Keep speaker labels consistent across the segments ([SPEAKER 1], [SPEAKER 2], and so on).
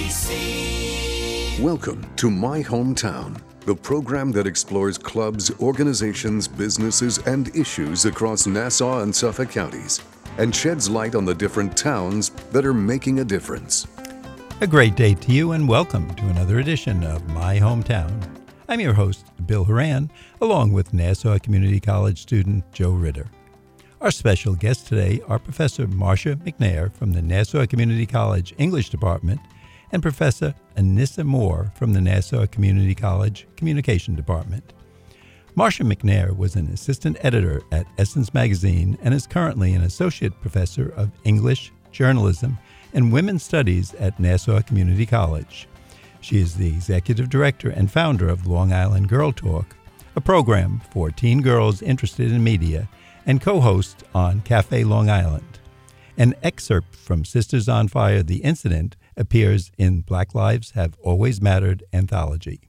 [SPEAKER 1] Welcome to My Hometown, the program that explores clubs, organizations, businesses, and issues across Nassau and Suffolk counties and sheds light on the different towns that are making a difference.
[SPEAKER 2] A great day to you and welcome to another edition of My Hometown. I'm your host, Bill Horan, along with Nassau Community College student Joe Ritter. Our special guests today are Professor Marcia McNair from the Nassau Community College English Department and Professor Anissa Moore from the Nassau Community College Communication Department. Marcia McNair was an assistant editor at Essence Magazine and is currently an associate professor of English, journalism, and women's studies at Nassau Community College. She is the executive director and founder of Long Island Girl Talk, a program for teen girls interested in media, and co-host on Cafe Long Island. An excerpt from Sisters on Fire, The Incident, appears in Black Lives Have Always Mattered anthology.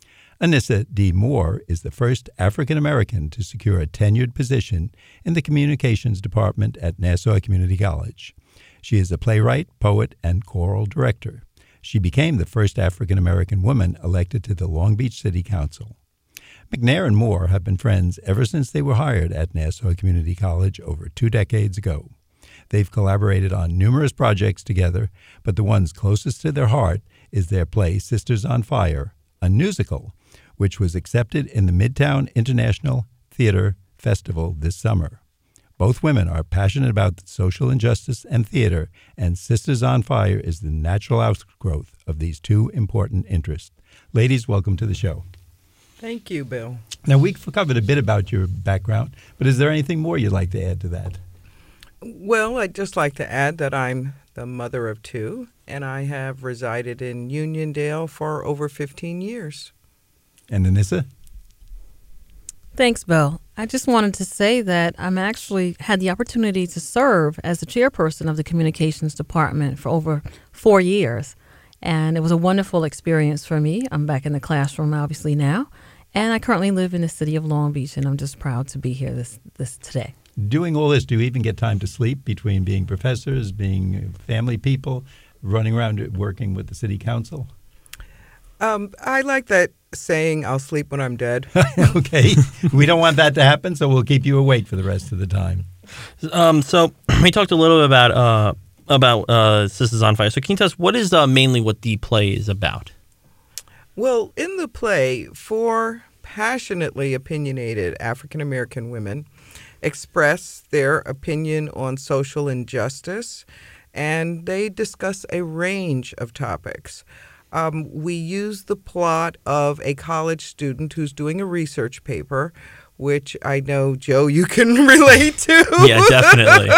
[SPEAKER 2] Anissa D. Moore is the first African-American to secure a tenured position in the communications department at Nassau Community College. She is a playwright, poet, and choral director. She became the first African-American woman elected to the Long Beach City Council. McNair and Moore have been friends ever since they were hired at Nassau Community College over 2 decades ago. They've collaborated on numerous projects together, but the ones closest to their heart is their play Sisters on Fire, a musical, which was accepted in the Midtown International Theater Festival this summer. Both women are passionate about social injustice and theater, and Sisters on Fire is the natural outgrowth of these two important interests. Ladies, welcome to the show.
[SPEAKER 3] Thank you, Bill.
[SPEAKER 2] Now, we've covered a bit about your background, but is there anything more you'd like to add to that?
[SPEAKER 3] Well, I'd just like to add that I'm the mother of 2, and I have resided in Uniondale for over 15 years.
[SPEAKER 2] And Anissa?
[SPEAKER 4] Thanks, Bill. I just wanted to say that I'm actually had the opportunity to serve as the chairperson of the communications department for over 4 years. And it was a wonderful experience for me. I'm back in the classroom, obviously, now. And I currently live in the city of Long Beach, and I'm just proud to be here this today.
[SPEAKER 2] Doing all this, do you even get time to sleep between being professors, being family people, running around working with the city council?
[SPEAKER 3] I like that saying, I'll sleep when I'm dead.
[SPEAKER 2] Okay. We don't want that to happen, so we'll keep you awake for the rest of the time.
[SPEAKER 5] So we talked a little bit about Sisters on Fire. So can you tell us what is mainly what the play is about?
[SPEAKER 3] Well, in the play, 4 passionately opinionated African-American women express their opinion on social injustice, and they discuss a range of topics. We use the plot of a college student who's doing a research paper, which I know, Joe, you can relate to.
[SPEAKER 5] Yeah, definitely.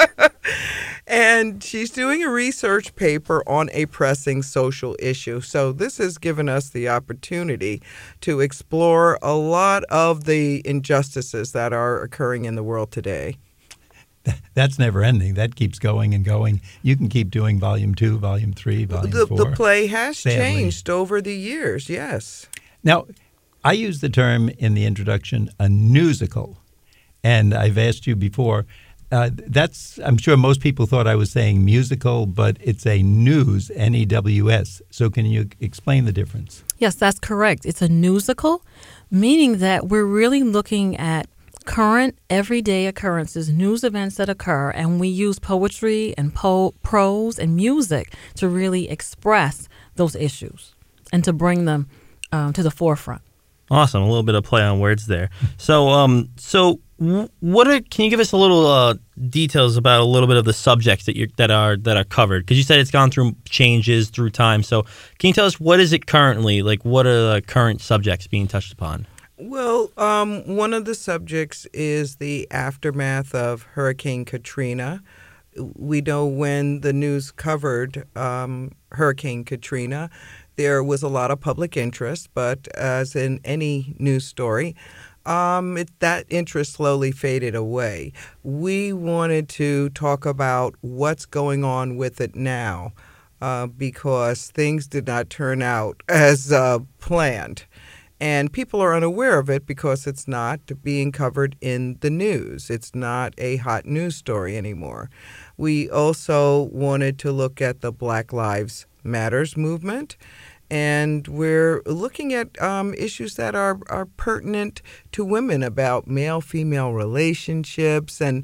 [SPEAKER 3] And she's doing a research paper on a pressing social issue. So this has given us the opportunity to explore a lot of the injustices that are occurring in the world today.
[SPEAKER 2] That's never ending. That keeps going and going. You can keep doing volume 2, volume 3, volume 4.
[SPEAKER 3] The play has
[SPEAKER 2] sadly
[SPEAKER 3] changed over the years, yes.
[SPEAKER 2] Now, I use the term in the introduction, a newsical. And I've asked you before, I'm sure most people thought I was saying musical, but it's a news, N-E-W-S. So can you explain the difference?
[SPEAKER 4] Yes, that's correct. It's a newsical, meaning that we're really looking at current, everyday occurrences, news events that occur, and we use poetry and prose and music to really express those issues and to bring them to the forefront.
[SPEAKER 5] Awesome, a little bit of play on words there. So, can you give us a little details about a little bit of the subjects that are covered? Because you said it's gone through changes through time. So, can you tell us what is it currently? Like, what are the current subjects being touched upon?
[SPEAKER 3] Well, one of the subjects is the aftermath of Hurricane Katrina. We know when the news covered Hurricane Katrina, there was a lot of public interest, but as in any news story, that interest slowly faded away. We wanted to talk about what's going on with it now because things did not turn out as planned. And people are unaware of it because it's not being covered in the news. It's not a hot news story anymore. We also wanted to look at the Black Lives Matters movement. And we're looking at issues that are pertinent to women about male-female relationships. And,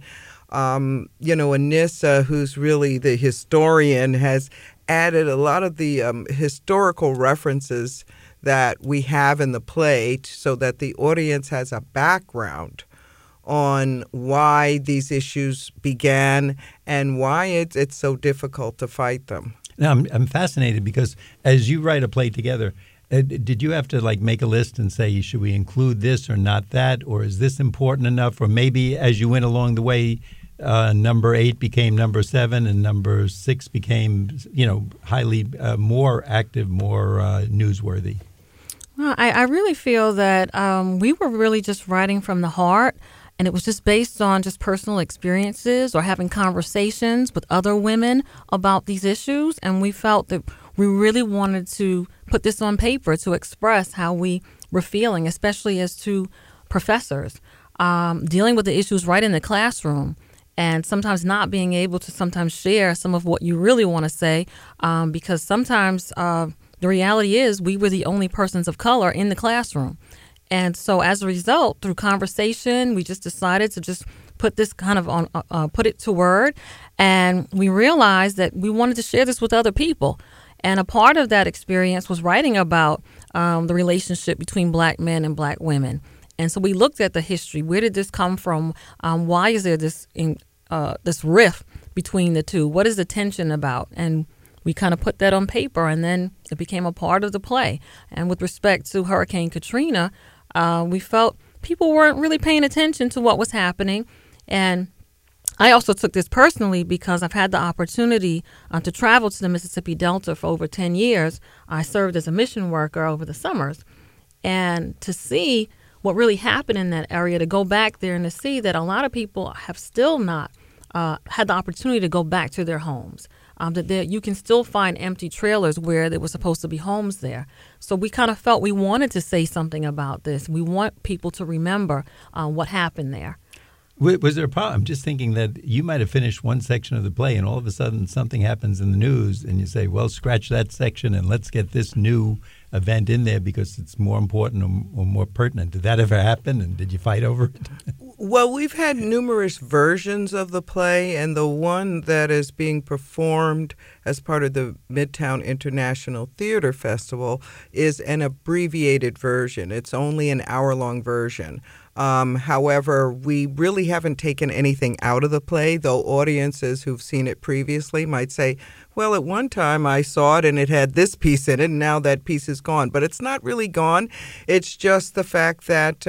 [SPEAKER 3] Anissa, who's really the historian, has added a lot of the historical references that we have in the play so that the audience has a background on why these issues began and why it's so difficult to fight them.
[SPEAKER 2] Now, I'm fascinated because as you write a play together, did you have to make a list and say, should we include this or not that, or is this important enough? Or maybe as you went along the way, number 8 became number 7 and number 6 became, highly more active, more newsworthy?
[SPEAKER 4] Well, I really feel that we were really just writing from the heart, and it was just based on just personal experiences or having conversations with other women about these issues. And we felt that we really wanted to put this on paper to express how we were feeling, especially as two professors, dealing with the issues right in the classroom. And sometimes not being able to sometimes share some of what you really want to say, because sometimes the reality is we were the only persons of color in the classroom. And so as a result, through conversation, we just decided to just put this kind of on, put it to word. And we realized that we wanted to share this with other people. And a part of that experience was writing about the relationship between Black men and Black women. And so we looked at the history. Where did this come from? Why is there this rift between the two? What is the tension about? And we kind of put that on paper, and then it became a part of the play. And with respect to Hurricane Katrina, we felt people weren't really paying attention to what was happening. And I also took this personally because I've had the opportunity to travel to the Mississippi Delta for over 10 years. I served as a mission worker over the summers. And to see what really happened in that area, to go back there and to see that a lot of people have still not had the opportunity to go back to their homes. That you can still find empty trailers where there were supposed to be homes there. So we kind of felt we wanted to say something about this. We want people to remember what happened there.
[SPEAKER 2] Was there a problem? I'm just thinking that you might have finished one section of the play and all of a sudden something happens in the news and you say, well, scratch that section and let's get this new event in there because it's more important or more pertinent. Did that ever happen, and did you fight over it?
[SPEAKER 3] Well, we've had numerous versions of the play, and the one that is being performed as part of the Midtown International Theater Festival is an abbreviated version. It's only an hour-long version. However, we really haven't taken anything out of the play, though audiences who've seen it previously might say, well, at one time I saw it and it had this piece in it, and now that piece is gone. But it's not really gone. It's just the fact that,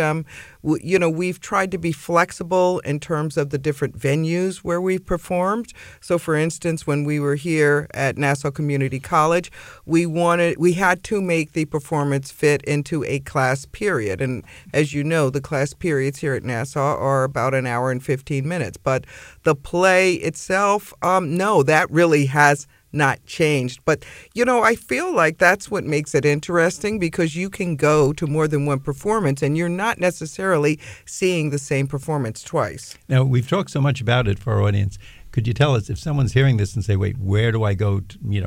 [SPEAKER 3] we've tried to be flexible in terms of the different venues where we've performed. So, for instance, when we were here at Nassau Community College, we had to make the performance fit into a class period. And as you know, the class periods here at Nassau are about an hour and 15 minutes. But the play itself, no, that really has not changed. But, I feel like that's what makes it interesting, because you can go to more than one performance and you're not necessarily seeing the same performance twice.
[SPEAKER 2] Now, we've talked so much about it for our audience. Could you tell us, if someone's hearing this and say, wait, where do I go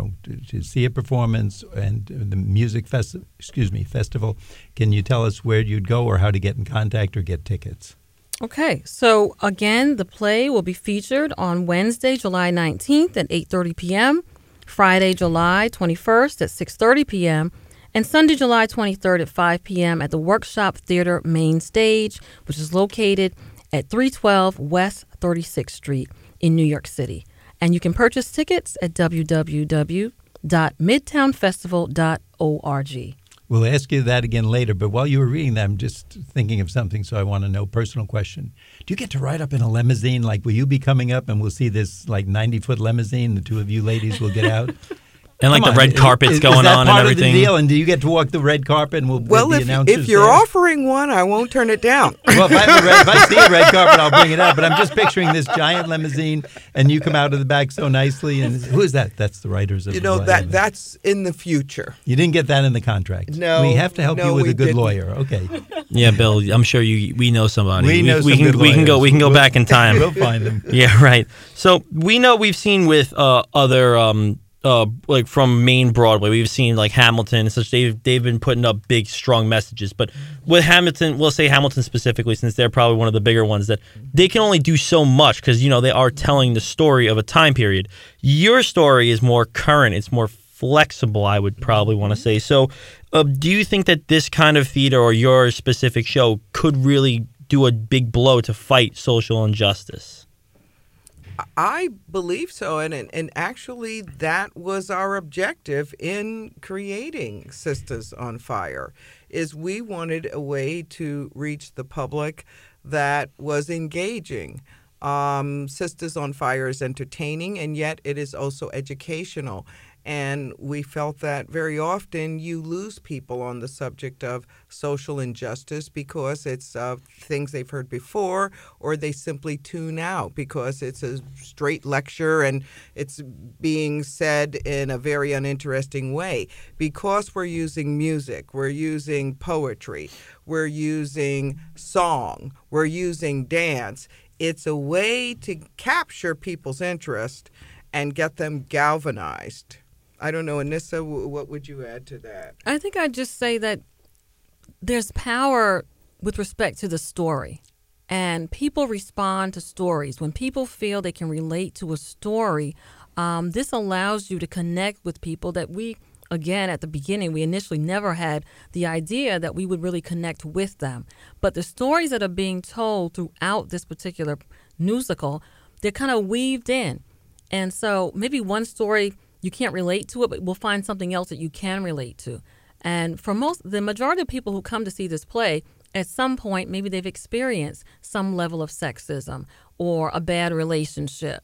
[SPEAKER 2] to see a performance and the music festival, can you tell us where you'd go or how to get in contact or get tickets?
[SPEAKER 4] Okay, so again, the play will be featured on Wednesday, July 19th at 8:30 p.m., Friday, July 21st at 6:30 p.m., and Sunday, July 23rd at 5 p.m. at the Workshop Theater Main Stage, which is located at 312 West 36th Street in New York City. And you can purchase tickets at www.midtownfestival.org.
[SPEAKER 2] We'll ask you that again later, but while you were reading that, I'm just thinking of something, so I want to know, personal question. Do you get to ride up in a limousine? Will you be coming up and we'll see this 90-foot limousine, the two of you ladies will get out?
[SPEAKER 5] And like
[SPEAKER 2] Come
[SPEAKER 5] the
[SPEAKER 2] on,
[SPEAKER 5] red carpet's
[SPEAKER 2] is
[SPEAKER 5] going
[SPEAKER 2] that
[SPEAKER 5] on
[SPEAKER 2] part
[SPEAKER 5] and everything.
[SPEAKER 2] Of the deal? And do you get to walk the red carpet? And
[SPEAKER 3] Well,
[SPEAKER 2] the announcers
[SPEAKER 3] if you're
[SPEAKER 2] there?
[SPEAKER 3] offering one, I won't turn it down.
[SPEAKER 2] Well, if I see a red carpet, I'll bring it out. But I'm just picturing this giant limousine, and you come out of the back so nicely. And who is that? That's the writers of
[SPEAKER 3] You
[SPEAKER 2] the
[SPEAKER 3] know,
[SPEAKER 2] play.
[SPEAKER 3] that's in the future.
[SPEAKER 2] You didn't get that in the contract.
[SPEAKER 3] No,
[SPEAKER 2] we have to help
[SPEAKER 3] no,
[SPEAKER 2] you with
[SPEAKER 3] we
[SPEAKER 2] a good
[SPEAKER 3] didn't.
[SPEAKER 2] lawyer. Okay,
[SPEAKER 5] Yeah, Bill, I'm sure we know somebody.
[SPEAKER 2] we know some good
[SPEAKER 5] we can go
[SPEAKER 2] lawyers.
[SPEAKER 5] back in time.
[SPEAKER 2] We'll find them.
[SPEAKER 5] Yeah, right. So we know we've seen with other like from main Broadway, we've seen like Hamilton and such. They've been putting up big, strong messages. But with Hamilton, we'll say Hamilton specifically, since they're probably one of the bigger ones, that they can only do so much because they are telling the story of a time period. Your story is more current. It's more flexible, I would probably want to say. So, do you think that this kind of theater or your specific show could really do a big blow to fight social injustice?
[SPEAKER 3] I believe so, and actually that was our objective in creating Sisters on Fire, is we wanted a way to reach the public that was engaging. Sisters on Fire is entertaining, and yet it is also educational. And we felt that very often you lose people on the subject of social injustice because it's things they've heard before, or they simply tune out because it's a straight lecture and it's being said in a very uninteresting way. Because we're using music, we're using poetry, we're using song, we're using dance. It's a way to capture people's interest and get them galvanized. I don't know, Anissa, what would you add to that?
[SPEAKER 4] I think I'd just say that there's power with respect to the story. And people respond to stories. When people feel they can relate to a story, this allows you to connect with people that again, at the beginning, we initially never had the idea that we would really connect with them. But the stories that are being told throughout this particular musical, they're kind of weaved in. And so maybe one story you can't relate to it, but we'll find something else that you can relate to. And for the majority of people who come to see this play, at some point, maybe they've experienced some level of sexism or a bad relationship,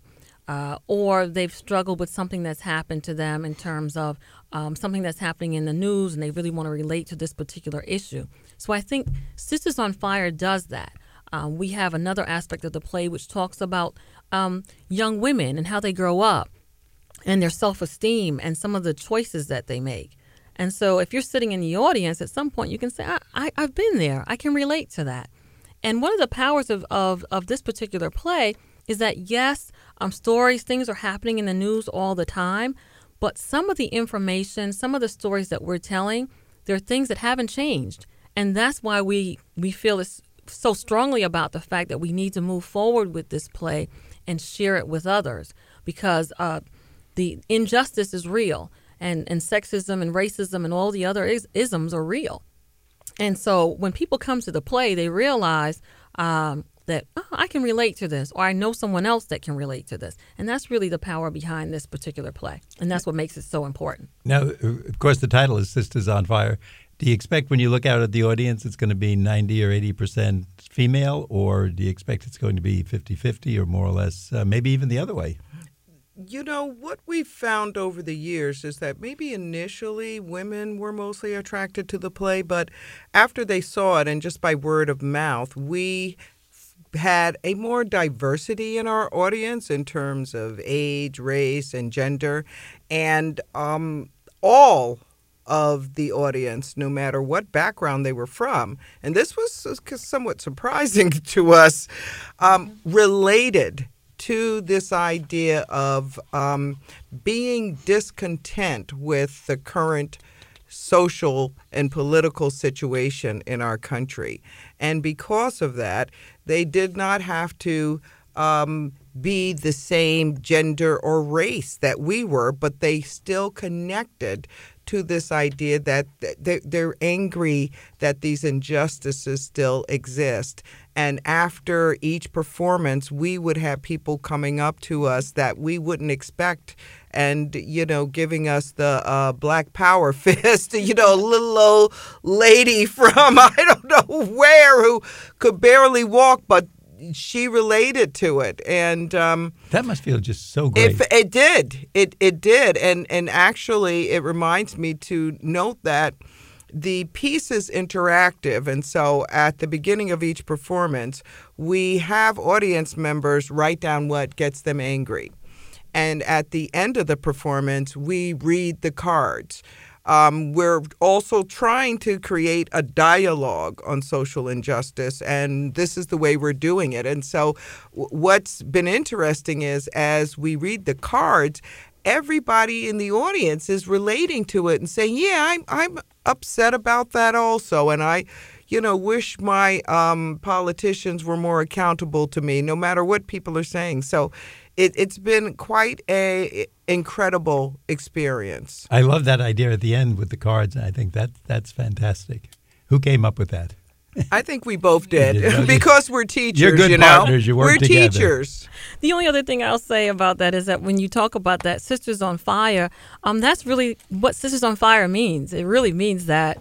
[SPEAKER 4] or they've struggled with something that's happened to them in terms of something that's happening in the news, and they really want to relate to this particular issue. So I think Sisters on Fire does that. We have another aspect of the play which talks about young women and how they grow up, and their self-esteem and some of the choices that they make. And so if you're sitting in the audience, at some point you can say, I've been there. I can relate to that. And one of the powers of this particular play is that, yes, stories, things are happening in the news all the time, but some of the information, some of the stories that we're telling, there are things that haven't changed. And that's why we feel so strongly about the fact that we need to move forward with this play and share it with others, because the injustice is real, and sexism and racism and all the other isms are real. And so when people come to the play, they realize that I can relate to this, or I know someone else that can relate to this. And that's really the power behind this particular play. And that's what makes it so important.
[SPEAKER 2] Now, of course, the title is Sisters on Fire. Do you expect when you look out at the audience it's going to be 90 or 80% female, or do you expect it's going to be 50-50 or more or less, maybe even the other way?
[SPEAKER 3] You know, what we've found over the years is that maybe initially women were mostly attracted to the play, but after they saw it and just by word of mouth, we had a more diversity in our audience in terms of age, race, and gender. And all of the audience, no matter what background they were from, and this was somewhat surprising to us, related to this idea of being discontent with the current social and political situation in our country. And because of that, they did not have to be the same gender or race that we were, but they still connected to this idea that they're angry that these injustices still exist. And after each performance, we would have people coming up to us that we wouldn't expect and, giving us the Black Power fist, a little old lady from I don't know where who could barely walk, but she related to it, and
[SPEAKER 2] that must feel just so great.
[SPEAKER 3] It did, and actually, it reminds me to note that the piece is interactive, and so at the beginning of each performance, we have audience members write down what gets them angry, and at the end of the performance, we read the cards. We're also trying to create a dialogue on social injustice, and this is the way we're doing it. And so what's been interesting is as we read the cards, everybody in the audience is relating to it and saying, yeah, I'm upset about that also, and I wish my politicians were more accountable to me, no matter what people are saying. So it's been quite a incredible experience.
[SPEAKER 2] I love that idea at the end with the cards, and I think that's fantastic. Who came up with that?
[SPEAKER 3] I think we both did because we're teachers.
[SPEAKER 2] You're good partners. You work together.
[SPEAKER 3] We're teachers.
[SPEAKER 4] The only other thing I'll say about that is that when you talk about that Sisters on Fire, that's really what Sisters on Fire means. It really means that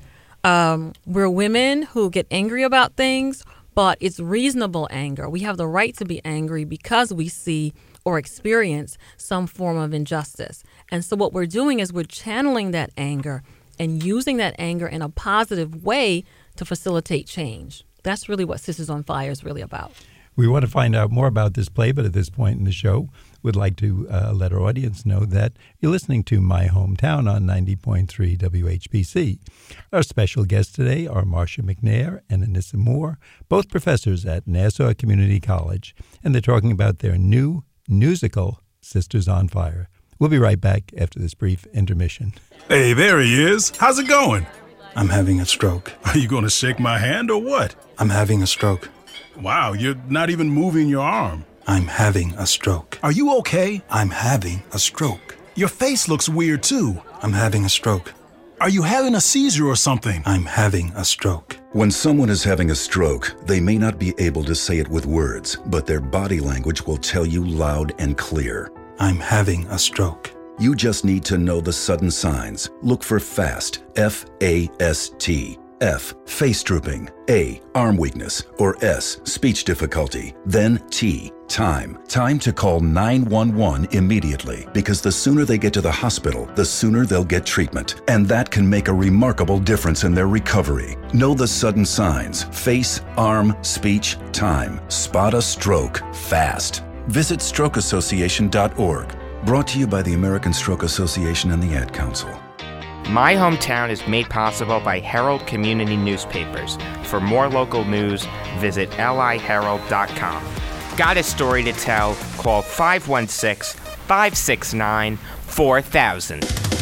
[SPEAKER 4] we're women who get angry about things, but it's reasonable anger. We have the right to be angry because we see or experience some form of injustice. And so what we're doing is we're channeling that anger and using that anger in a positive way to facilitate change. That's really what Sisters on Fire is really about.
[SPEAKER 2] We want to find out more about this play, but at this point in the show, we'd like to let our audience know that you're listening to My Hometown on 90.3 WHBC. Our special guests today are Marcia McNair and Anissa Moore, both professors at Nassau Community College, and they're talking about their new musical, Sisters on Fire. We'll be right back after this brief intermission.
[SPEAKER 6] Hey, there he is. How's it going?
[SPEAKER 7] I'm having a stroke.
[SPEAKER 6] Are you going to shake my hand or what?
[SPEAKER 7] I'm having a stroke.
[SPEAKER 6] Wow, you're not even moving your arm.
[SPEAKER 7] I'm having a stroke.
[SPEAKER 6] Are you okay?
[SPEAKER 7] I'm having a stroke.
[SPEAKER 6] Your face looks weird, too.
[SPEAKER 7] I'm having a stroke.
[SPEAKER 6] Are you having a seizure or something?
[SPEAKER 7] I'm having a stroke.
[SPEAKER 8] When someone is having a stroke, they may not be able to say it with words, but their body language will tell you loud and clear.
[SPEAKER 7] I'm having a stroke.
[SPEAKER 8] You just need to know the sudden signs. Look for FAST, F-A-S-T. F, face drooping. A, arm weakness. Or S, speech difficulty. Then T, time. Time to call 911 immediately, because the sooner they get to the hospital, the sooner they'll get treatment. And that can make a remarkable difference in their recovery. Know the sudden signs. Face, arm, speech, time. Spot a stroke fast. Visit strokeassociation.org. Brought to you by the American Stroke Association and the Ad Council.
[SPEAKER 9] My Hometown is made possible by Herald Community Newspapers. For more local news, visit liherald.com. Got a story to tell? Call 516-569-4000.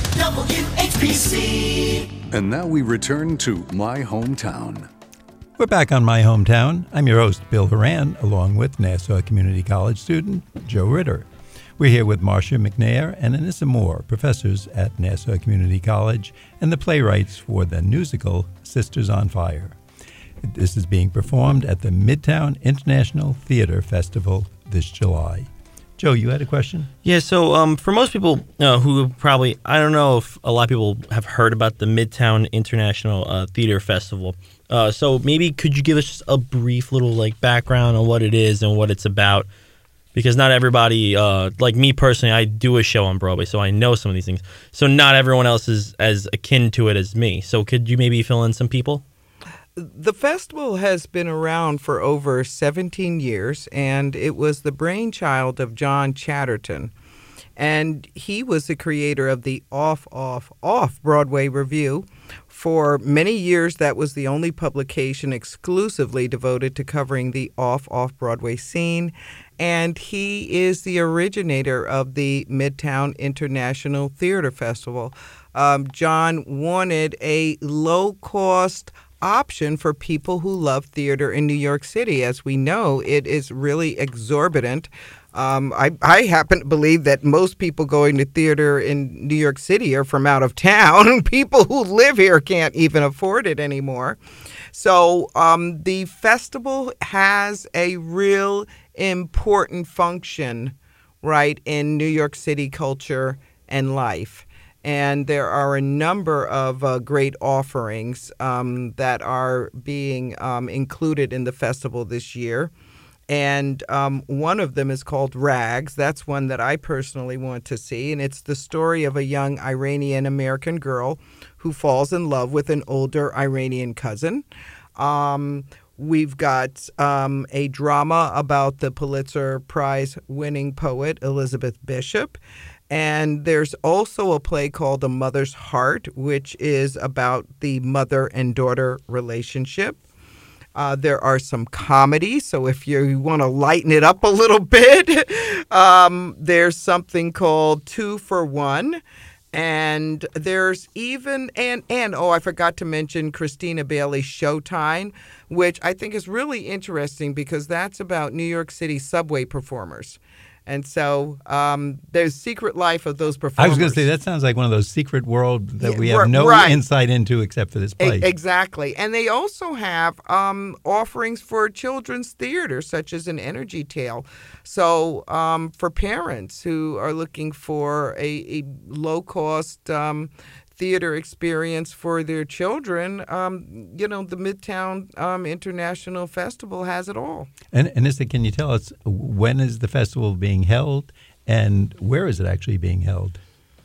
[SPEAKER 1] WHPC. And now we return to My Hometown.
[SPEAKER 2] We're back on My Hometown. I'm your host, Bill Horan, along with Nassau Community College student Joe Ritter. We're here with Marcia McNair and Anissa Moore, professors at Nassau Community College and the playwrights for the musical Sisters on Fire. This is being performed at the Midtown International Theater Festival this July. Joe, you had a question?
[SPEAKER 5] Yeah, so for most people who probably, I don't know if a lot of people have heard about the Midtown International Theater Festival. So maybe could you give us just a brief little background on what it is and what it's about? Because not everybody, like me personally, I do a show on Broadway, so I know some of these things. So not everyone else is as akin to it as me. So could you maybe fill in some people?
[SPEAKER 3] The festival has been around for over 17 years, and it was the brainchild of John Chatterton. And he was the creator of the Off-Broadway Review. For many years, that was the only publication exclusively devoted to covering the off-Broadway scene. And he is the originator of the Midtown International Theater Festival. John wanted a low-cost option for people who love theater in New York City. As we know, it is really exorbitant. I happen to believe that most people going to theater in New York City are from out of town. People who live here can't even afford it anymore. So the festival has a real important function, right, in New York City culture and life. And there are a number of great offerings that are being included in the festival this year. And one of them is called Rags. That's one that I personally want to see. And it's the story of a young Iranian-American girl who falls in love with an older Iranian cousin. We've got a drama about the Pulitzer Prize-winning poet Elizabeth Bishop. And there's also a play called A Mother's Heart, which is about the mother and daughter relationship. There are some comedies, so if you want to lighten it up a little bit, there's something called 2 for 1. And there's even, I forgot to mention Christina Bailey's Showtime, which I think is really interesting because that's about New York City subway performers. And so there's secret life of those performers.
[SPEAKER 2] I was going to say, that sounds like one of those secret worlds that we have no insight into except for this place.
[SPEAKER 3] Exactly. And they also have offerings for children's theater, such as an Energy Tale. So for parents who are looking for a low-cost theater experience for their children, the Midtown International Festival has it all.
[SPEAKER 2] And Issa, can you tell us when is the festival being held and where is it actually being held?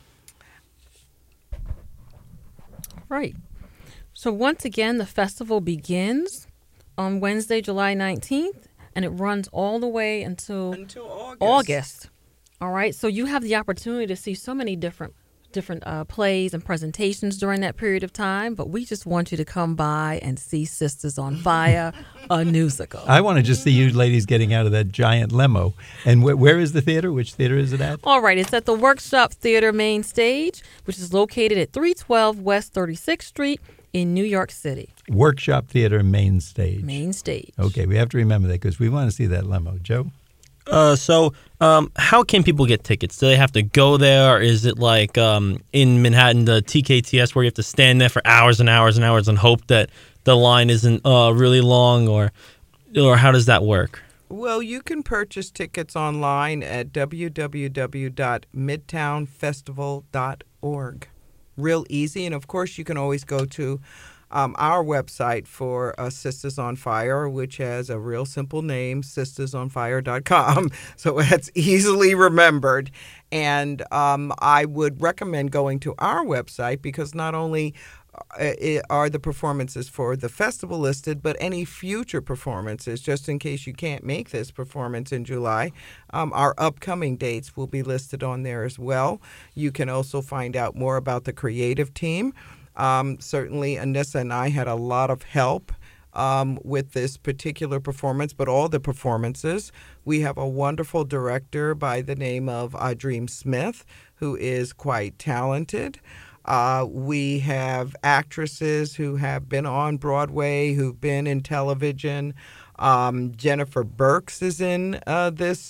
[SPEAKER 4] Right. So once again, the festival begins on Wednesday, July 19th, and it runs all the way until August. All right. So you have the opportunity to see so many different plays and presentations during that period of time, but we just want you to come by and see Sisters on Fire, a musical.
[SPEAKER 2] I want to just see you ladies getting out of that giant limo. And where is the theater? Which theater is it at?
[SPEAKER 4] All right, it's at the Workshop Theater Main Stage, which is located at 312 West 36th Street in New York City.
[SPEAKER 2] Workshop Theater Main Stage.
[SPEAKER 4] Main Stage.
[SPEAKER 2] Okay, we have to remember that because we want to see that limo. Joe?
[SPEAKER 5] So how can people get tickets? Do they have to go there? Or is it like in Manhattan, the TKTS, where you have to stand there for hours and hours and hours and hope that the line isn't really long, or how does that work?
[SPEAKER 3] Well, you can purchase tickets online at www.midtownfestival.org. Real easy. And, of course, you can always go to our website for Sisters on Fire, which has a real simple name, sistersonfire.com. So it's easily remembered. And I would recommend going to our website because not only are the performances for the festival listed, but any future performances, just in case you can't make this performance in July, our upcoming dates will be listed on there as well. You can also find out more about the creative team. Certainly, Anissa and I had a lot of help with this particular performance, but all the performances. We have a wonderful director by the name of Dream Smith, who is quite talented. We have actresses who have been on Broadway, who've been in television. Jennifer Burke is in this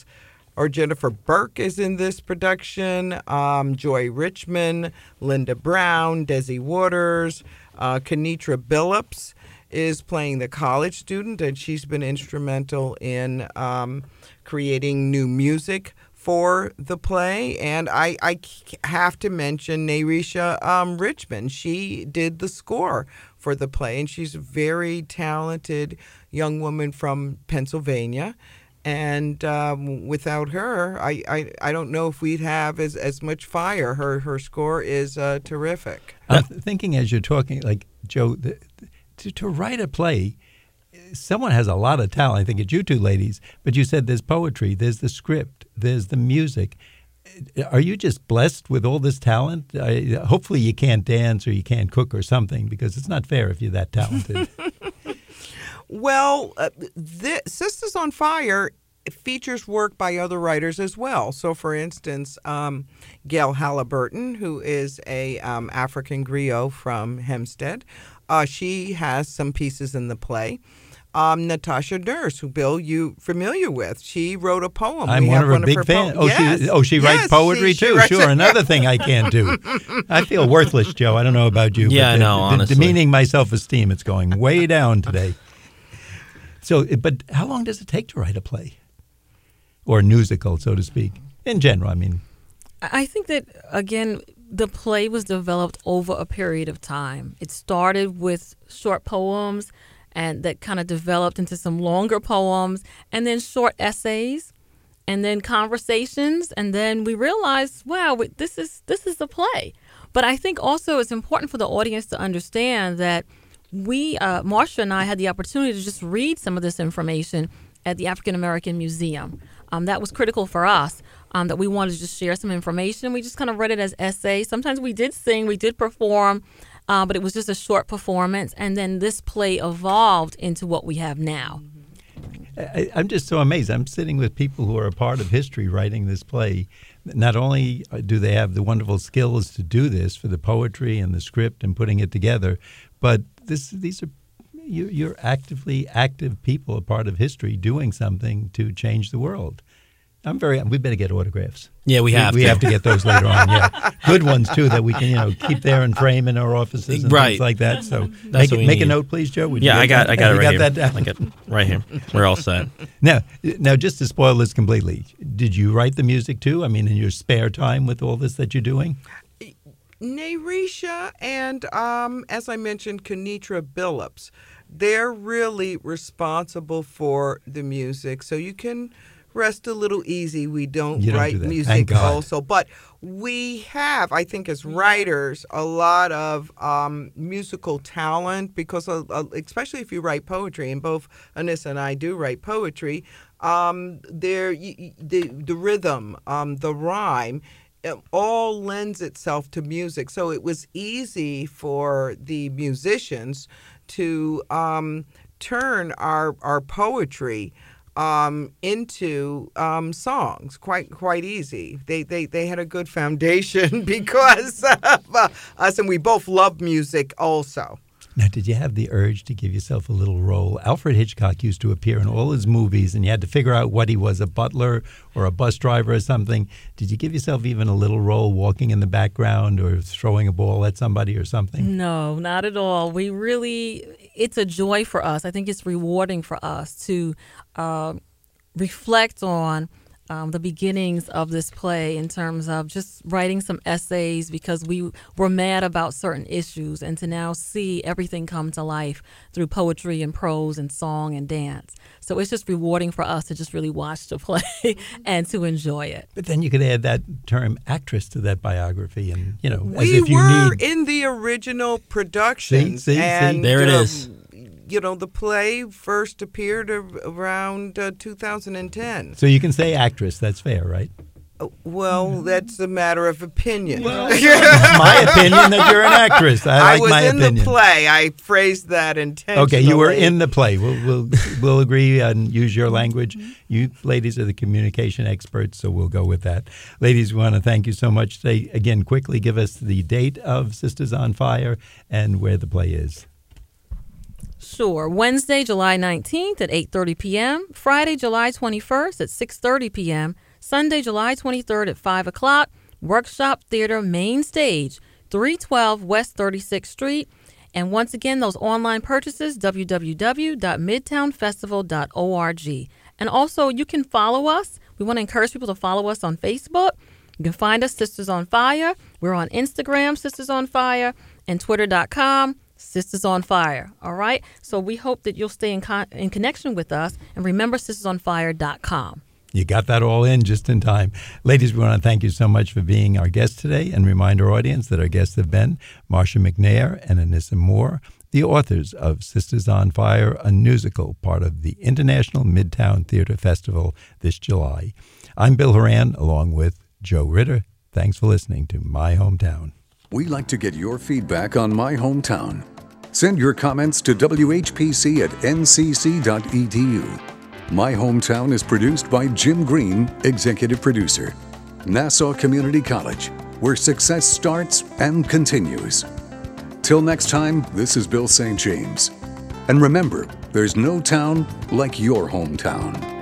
[SPEAKER 3] production. Joy Richmond, Linda Brown, Desi Waters, Kenitra Billups is playing the college student, and she's been instrumental in creating new music for the play. And I have to mention Narisha Richmond. She did the score for the play, and she's a very talented young woman from Pennsylvania. And without her, I don't know if we'd have as much fire. Her score is terrific.
[SPEAKER 2] I'm thinking as you're talking, like, Joe, to write a play, someone has a lot of talent. I think it's you two ladies. But you said there's poetry, there's the script, there's the music. Are you just blessed with all this talent? Hopefully you can't dance or you can't cook or something, because it's not fair if you're that talented.
[SPEAKER 3] Well, Sisters on Fire features work by other writers as well. So, for instance, Gail Halliburton, who is a African griot from Hempstead, she has some pieces in the play. Natasha Nurse, who, Bill, you familiar with. She wrote a poem.
[SPEAKER 2] I'm one of her big fans. She writes poetry too. Sure, another thing I can't do. I feel worthless, Joe. I don't know about you.
[SPEAKER 5] Yeah,
[SPEAKER 2] but
[SPEAKER 5] I know, honestly.
[SPEAKER 2] Demeaning my self-esteem. It's going way down today. So, but how long does it take to write a play? Or a musical, so to speak, in general, I mean.
[SPEAKER 4] I think that, again, the play was developed over a period of time. It started with short poems, and that kind of developed into some longer poems and then short essays and then conversations. And then we realized, wow, this is a play. But I think also it's important for the audience to understand that Marsha and I had the opportunity to just read some of this information at the African American Museum. That was critical for us, that we wanted to just share some information. We just kind of read it as essays. Sometimes we did sing, we did perform, but it was just a short performance. And then this play evolved into what we have now.
[SPEAKER 2] I'm just so amazed. I'm sitting with people who are a part of history writing this play. Not only do they have the wonderful skills to do this for the poetry and the script and putting it together, but these are you're actively active people, a part of history, doing something to change the world. We better get autographs.
[SPEAKER 5] Yeah, we have
[SPEAKER 2] to get those later on. Yeah, good ones too that we can keep there and frame in our offices and things like that. So make a note, please, Joe.
[SPEAKER 5] I got it right here.
[SPEAKER 2] That down?
[SPEAKER 5] I got it right here. We're all set.
[SPEAKER 2] Now, just to spoil this completely, did you write the music too? I mean, in your spare time with all this that you're doing?
[SPEAKER 3] Nerisha and, as I mentioned, Kenitra Billups, they're really responsible for the music. So you can rest a little easy. We don't write music also. But we have, I think, as writers, a lot of musical talent because, especially if you write poetry, and both Anissa and I do write poetry, the rhythm, the rhyme, it all lends itself to music. So it was easy for the musicians to turn our poetry into songs quite easy. They had a good foundation because of us, and we both love music also.
[SPEAKER 2] Now, did you have the urge to give yourself a little role? Alfred Hitchcock used to appear in all his movies, and you had to figure out what he was, a butler or a bus driver or something. Did you give yourself even a little role walking in the background or throwing a ball at somebody or something?
[SPEAKER 4] No, not at all. It's a joy for us. I think it's rewarding for us to reflect on the beginnings of this play in terms of just writing some essays because we were mad about certain issues, and to now see everything come to life through poetry and prose and song and dance. So it's just rewarding for us to just really watch the play and to enjoy it.
[SPEAKER 2] But then you could add that term actress to that biography, and
[SPEAKER 3] we were in the original productions.
[SPEAKER 2] See?
[SPEAKER 3] And,
[SPEAKER 5] there it is.
[SPEAKER 3] The play first appeared around 2010.
[SPEAKER 2] So you can say actress. That's fair, right?
[SPEAKER 3] Well, that's a matter of opinion.
[SPEAKER 2] Well, it's my opinion that you're an actress. I
[SPEAKER 3] was in
[SPEAKER 2] opinion.
[SPEAKER 3] The play. I phrased that intentionally.
[SPEAKER 2] Okay, you were in the play. We'll agree and use your language. You ladies are the communication experts, so we'll go with that. Ladies, we want to thank you so much. Say again, quickly, give us the date of Sisters on Fire and where the play is.
[SPEAKER 4] Sure. Wednesday, July 19th at 8:30 p.m., Friday, July 21st at 6:30 p.m., Sunday, July 23rd at 5 o'clock, Workshop Theater Main Stage, 312 West 36th Street. And once again, those online purchases, www.midtownfestival.org. And also, you can follow us. We want to encourage people to follow us on Facebook. You can find us, Sisters on Fire. We're on Instagram, Sisters on Fire, and Twitter.com. Sisters on Fire. All right. So we hope that you'll stay in connection with us, and remember sistersonfire.com.
[SPEAKER 2] You got that all in just in time. Ladies, we want to thank you so much for being our guest today and remind our audience that our guests have been Marsha McNair and Anissa Moore, the authors of Sisters on Fire, a musical part of the International Midtown Theater Festival this July. I'm Bill Horan along with Joe Ritter. Thanks for listening to My Hometown.
[SPEAKER 1] We like to get your feedback on My Hometown. Send your comments to whpc@ncc.edu. My Hometown is produced by Jim Green, executive producer. Nassau Community College, where success starts and continues. Till next time, this is Bill St. James. And remember, there's no town like your hometown.